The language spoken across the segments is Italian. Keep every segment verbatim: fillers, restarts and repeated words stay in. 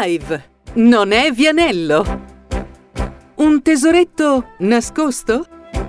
Live, non è Vianello. Un tesoretto nascosto?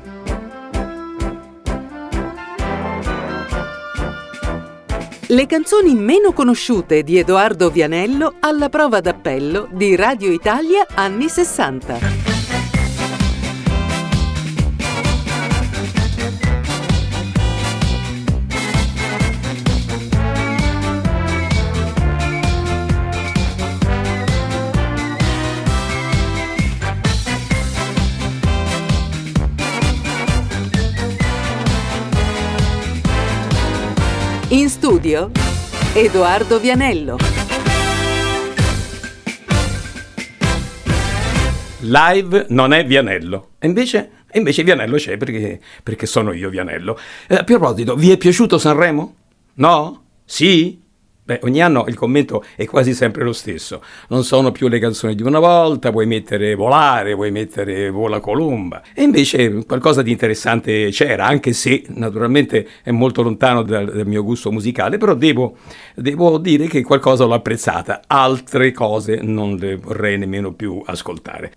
Le canzoni meno conosciute di Edoardo Vianello alla prova d'appello di Radio Italia anni sessanta. In studio, Edoardo Vianello. Live non è Vianello. E invece, e invece Vianello c'è perché, perché sono io Vianello. Eh, a proposito, vi è piaciuto Sanremo? No? Sì? Beh, ogni anno il commento è quasi sempre lo stesso. Non sono più le canzoni di una volta, vuoi mettere Volare, vuoi mettere Vola Colomba. E invece qualcosa di interessante c'era, anche se naturalmente è molto lontano dal, dal mio gusto musicale, però devo, devo dire che qualcosa l'ho apprezzata. Altre cose non le vorrei nemmeno più ascoltare.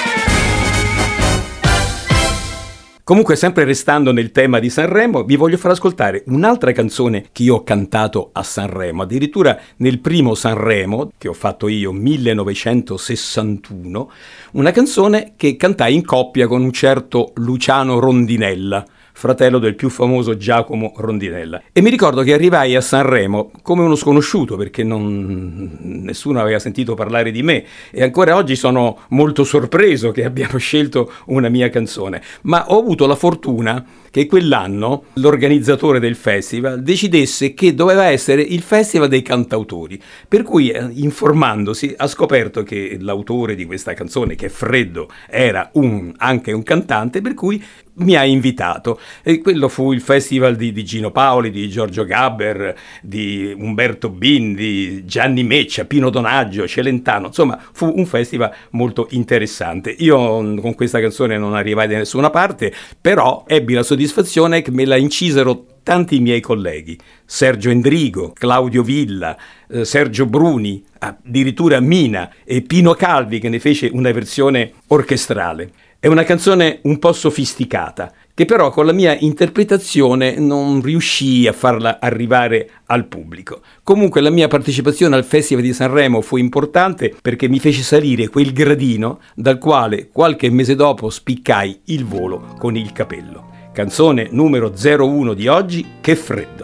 Comunque, sempre restando nel tema di Sanremo, vi voglio far ascoltare un'altra canzone che io ho cantato a Sanremo, addirittura nel primo Sanremo, che ho fatto io, millenovecentosessantuno, una canzone che cantai in coppia con un certo Luciano Rondinella, fratello del più famoso Giacomo Rondinella. E mi ricordo che arrivai a Sanremo come uno sconosciuto, perché non, nessuno aveva sentito parlare di me, e ancora oggi sono molto sorpreso che abbiano scelto una mia canzone. Ma ho avuto la fortuna che quell'anno l'organizzatore del festival decidesse che doveva essere il festival dei cantautori, per cui eh, informandosi ha scoperto che l'autore di questa canzone, che è Freddo, era un, anche un cantante, per cui mi ha invitato, e quello fu il festival di, di Gino Paoli, di Giorgio Gaber, di Umberto Bin, di Gianni Meccia, Pino Donaggio, Celentano. Insomma, fu un festival molto interessante. Io con questa canzone non arrivai da nessuna parte, però ebbi la soddisfazione che me la incisero tanti miei colleghi: Sergio Endrigo, Claudio Villa, eh, Sergio Bruni, addirittura Mina e Pino Calvi, che ne fece una versione orchestrale. È una canzone un po' sofisticata, che però con la mia interpretazione non riuscii a farla arrivare al pubblico. Comunque la mia partecipazione al Festival di Sanremo fu importante perché mi fece salire quel gradino dal quale qualche mese dopo spiccai il volo con il capello. Canzone numero zero uno di oggi, Che freddo.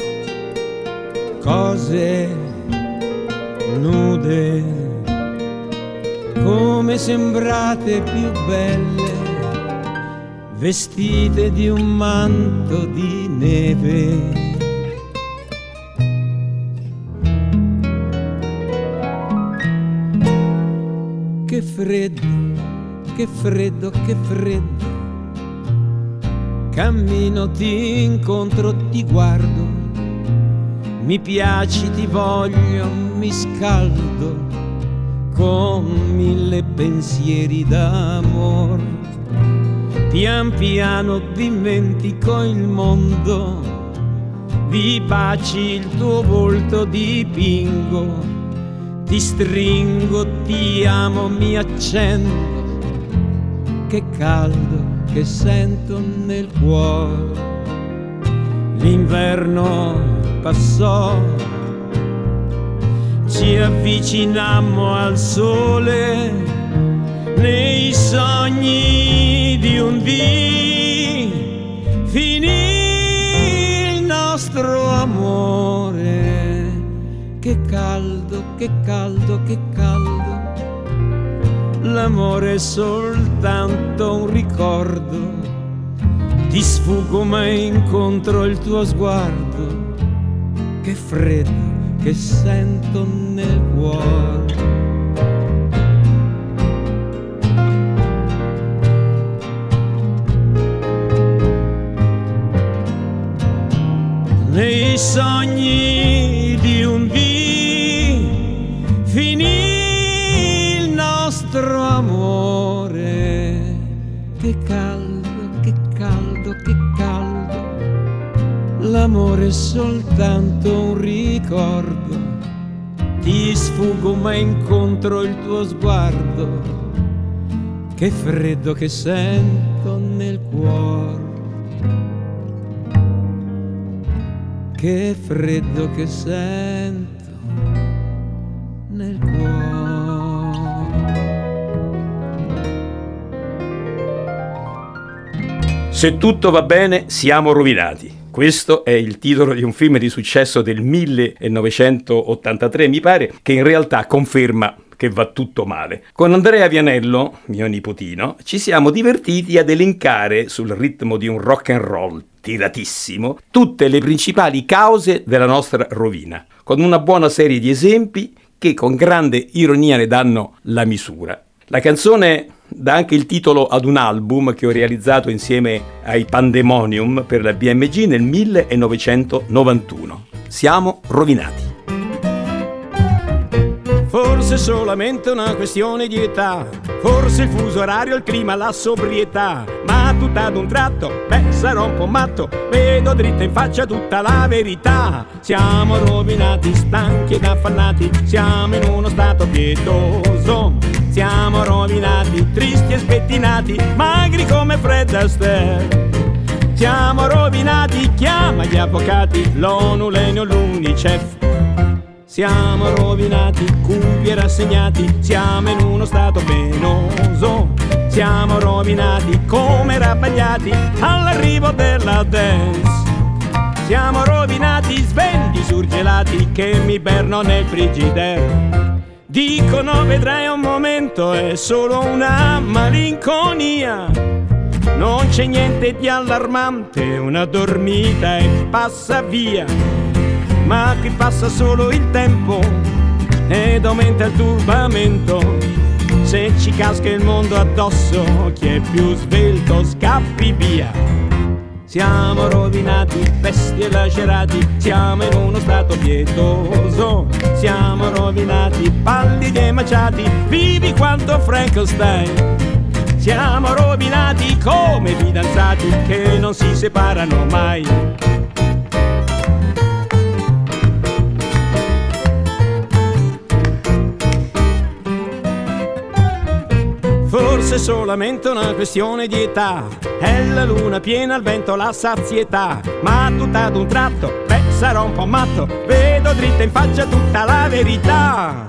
Cose nude, come sembrate più belle, vestite di un manto di neve. Che freddo, che freddo, che freddo. Cammino, ti incontro, ti guardo, mi piaci, ti voglio, mi scaldo con mille pensieri d'amor. Pian piano dimentico il mondo, di baci il tuo volto dipingo, ti stringo, ti amo, mi accendo. Che caldo che sento nel cuore. L'inverno passò, ci avvicinammo al sole, nei sogni di un dì finì il nostro amore. Che caldo, che caldo, che caldo. L'amore è soltanto un ricordo, ti sfugo ma incontro il tuo sguardo. Che freddo che sento nel cuore. Nei sogni di un dì finì il nostro amore. Che caldo, che caldo, che caldo. L'amore è soltanto un ricordo, ti sfugo ma incontro il tuo sguardo, che freddo che sento nel cuore, che freddo che sento nel cuore. Se tutto va bene, siamo rovinati. Questo è il titolo di un film di successo del millenovecentottantatré, mi pare, che in realtà conferma che va tutto male. Con Andrea Vianello, mio nipotino, ci siamo divertiti ad elencare sul ritmo di un rock and roll tiratissimo tutte le principali cause della nostra rovina, con una buona serie di esempi che con grande ironia ne danno la misura. La canzone dà anche il titolo ad un album che ho realizzato insieme ai Pandemonium per la B M G nel millenovecentonovantuno. Siamo rovinati. Forse è solamente una questione di età, forse il fuso orario, il clima, la sobrietà, ma tutto ad un tratto, beh, sarò un po' matto, vedo dritta in faccia tutta la verità. Siamo rovinati, stanchi ed affannati, siamo in uno stato pietoso, siamo rovinati, tristi e spettinati, magri come Fred Astaire. Siamo rovinati, chiama gli avvocati, l'ONU, l'ENIO, l'UNICEF. Siamo rovinati, cupi e rassegnati, siamo in uno stato penoso. Siamo rovinati come rabbagliati all'arrivo della dance. Siamo rovinati, svendi surgelati che mi iberno nel frigidaire. Dicono vedrai un momento, è solo una malinconia. Non c'è niente di allarmante, una dormita e passa via. Ma qui passa solo il tempo ed aumenta il turbamento. Se ci casca il mondo addosso, chi è più svelto scappi via. Siamo rovinati, bestie lacerati, siamo in uno stato pietoso. Siamo rovinati, pallidi e maciati, vivi quanto Frankenstein. Siamo rovinati come fidanzati che non si separano mai. Forse è solamente una questione di età, è la luna piena, il vento, la sazietà, ma tutto ad un tratto, beh, sarò un po' matto, vedo dritta in faccia tutta la verità.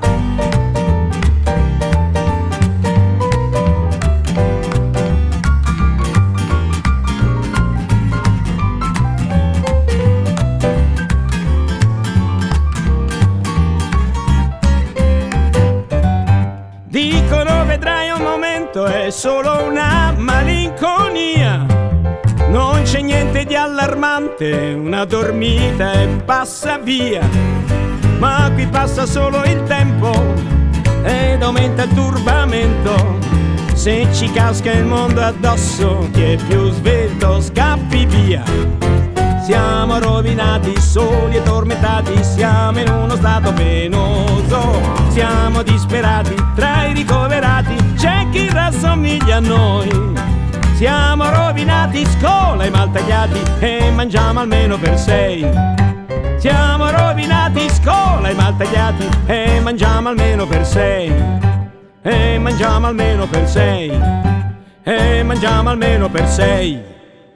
Dicono vedrai un momento, è solo una malinconia. Non c'è niente di allarmante, una dormita e passa via. Ma qui passa solo il tempo ed aumenta il turbamento. Se ci casca il mondo addosso, chi è più svelto scappi via. Siamo rovinati, soli e tormentati, siamo in uno stato penoso. Siamo disperati, tra i ricoverati c'è chi rassomiglia a noi. Siamo rovinati, scola e mal tagliati e mangiamo almeno per sei. Siamo rovinati, scola e mal tagliati e mangiamo almeno per sei. E mangiamo almeno per sei. E mangiamo almeno per sei.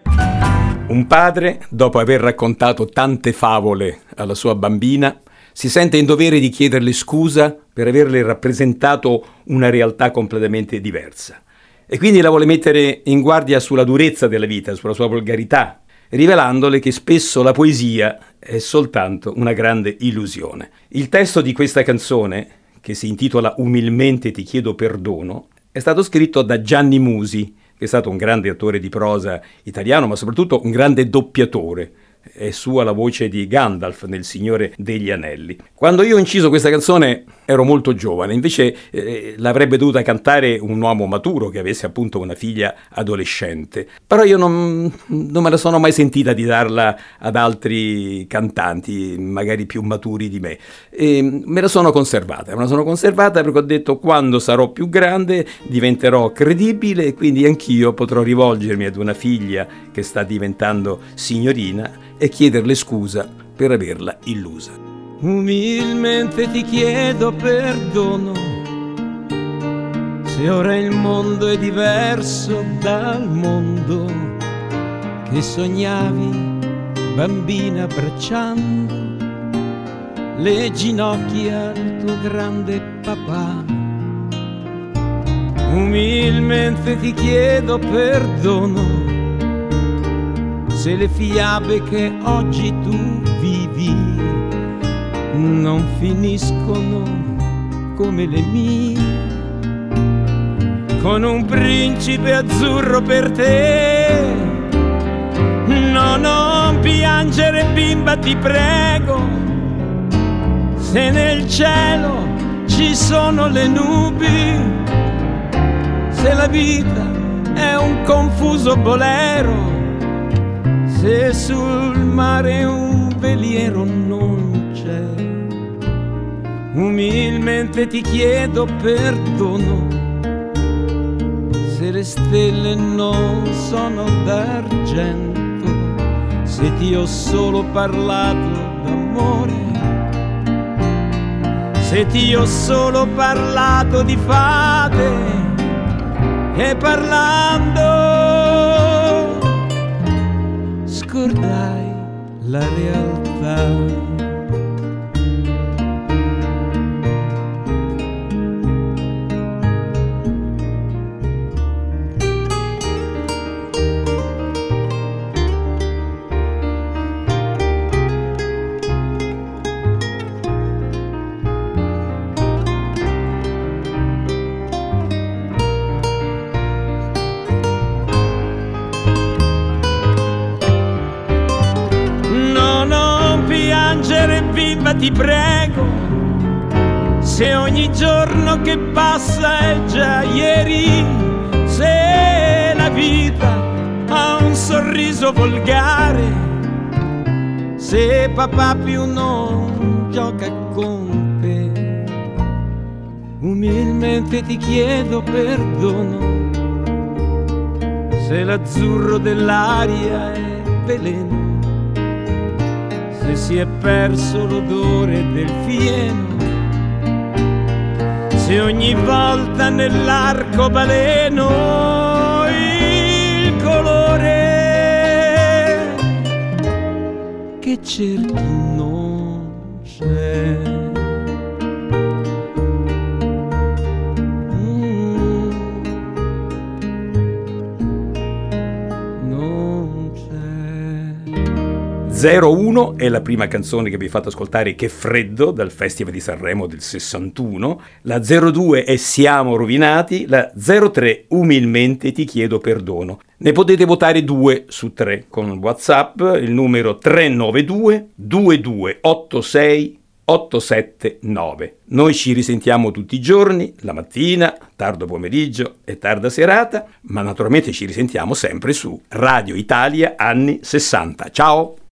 Un padre, dopo aver raccontato tante favole alla sua bambina, si sente in dovere di chiederle scusa per averle rappresentato una realtà completamente diversa. E quindi la vuole mettere in guardia sulla durezza della vita, sulla sua volgarità, rivelandole che spesso la poesia è soltanto una grande illusione. Il testo di questa canzone, che si intitola Umilmente ti chiedo perdono, è stato scritto da Gianni Musi, che è stato un grande attore di prosa italiano, ma soprattutto un grande doppiatore. È sua la voce di Gandalf nel Signore degli Anelli. Quando io ho inciso questa canzone ero molto giovane, invece eh, l'avrebbe dovuta cantare un uomo maturo che avesse appunto una figlia adolescente. Però io non, non me la sono mai sentita di darla ad altri cantanti, magari più maturi di me. E me la sono conservata, me la sono conservata perché ho detto quando sarò più grande diventerò credibile e quindi anch'io potrò rivolgermi ad una figlia che sta diventando signorina e chiederle scusa per averla illusa. Umilmente ti chiedo perdono se ora il mondo è diverso dal mondo che sognavi, bambina, abbracciando le ginocchia al tuo grande papà. Umilmente ti chiedo perdono se le fiabe che oggi tu vivi non finiscono come le mie, con un principe azzurro per te. No, non piangere bimba, ti prego, se nel cielo ci sono le nubi, se la vita è un confuso bolero, se sul mare un veliero non c'è. Umilmente ti chiedo perdono se le stelle non sono d'argento, se ti ho solo parlato d'amore, se ti ho solo parlato di fate e parlando scordai la realtà. Bimba, ti prego, se ogni giorno che passa è già ieri, se la vita ha un sorriso volgare, se papà più non gioca con te. Umilmente ti chiedo perdono se l'azzurro dell'aria è veleno, se si è perso l'odore del fieno, se ogni volta nell'arcobaleno il colore che cerchi non c'è. zero uno è la prima canzone che vi ho fatto ascoltare, Che freddo, dal Festival di Sanremo del sessantuno. La zero due è Siamo rovinati. La zero tre, Umilmente ti chiedo perdono. Ne potete votare due su tre con WhatsApp, il numero tre nove due due due otto sei otto sette nove. Noi ci risentiamo tutti i giorni, la mattina, tardo pomeriggio e tarda serata, ma naturalmente ci risentiamo sempre su Radio Italia anni sessanta. Ciao!